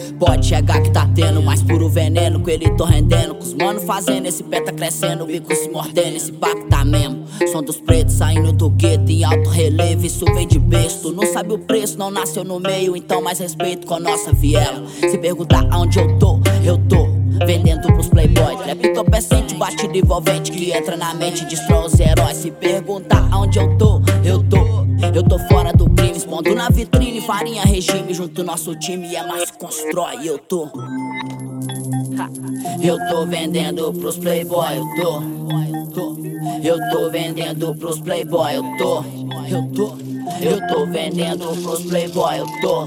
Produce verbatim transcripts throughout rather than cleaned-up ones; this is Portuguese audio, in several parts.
Pode chegar que tá tendo mais puro veneno, com ele tô rendendo, com os mano fazendo, esse pé tá crescendo, o bico se mordendo, esse papo tá mesmo. Som dos pretos saindo do gueto em alto relevo, isso vem de besta. Não sabe o preço, não nasceu no meio, então mais respeito com a nossa viela. Se perguntar aonde eu tô, eu tô vendendo pros playboys. Trap entorpecente, batido envolvente, que entra na mente e destrói os heróis. Se perguntar aonde eu tô, eu tô Eu tô fora do crime, expondo na vitrine, farinha, regime, junto nosso time é mais que constrói. Eu tô Eu tô vendendo pros playboy, eu tô Eu tô vendendo pros playboy, eu tô Eu tô Eu tô vendendo pros playboy, eu tô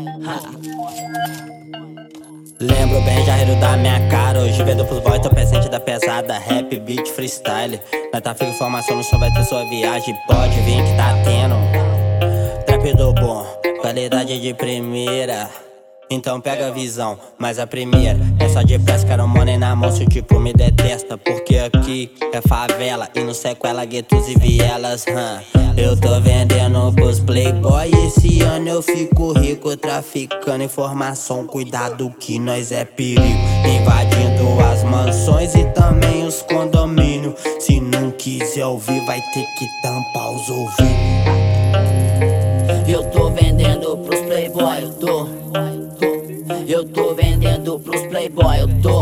Lembro bem, já riram da minha cara. Hoje vendo pros boys, tô presente da pesada. Rap, beat, freestyle. Na tráfego, informação no som vai ter sua viagem. Pode vir que tá tendo trap do bom, qualidade de primeira. Então pega a visão, mas a primeira é só de pressa, quero money na mão se o tipo me detesta. Porque aqui é favela e no sequela, guetos e vielas, hum. Eu tô vendendo pros playboy, esse ano eu fico rico, traficando informação, cuidado que nós é perigo. Invadindo as mansões e também os condomínios. Se não quiser ouvir vai ter que tampar os ouvidos. Eu tô vendendo pros playboy, eu tô Eu tô vendendo pros playboy, eu tô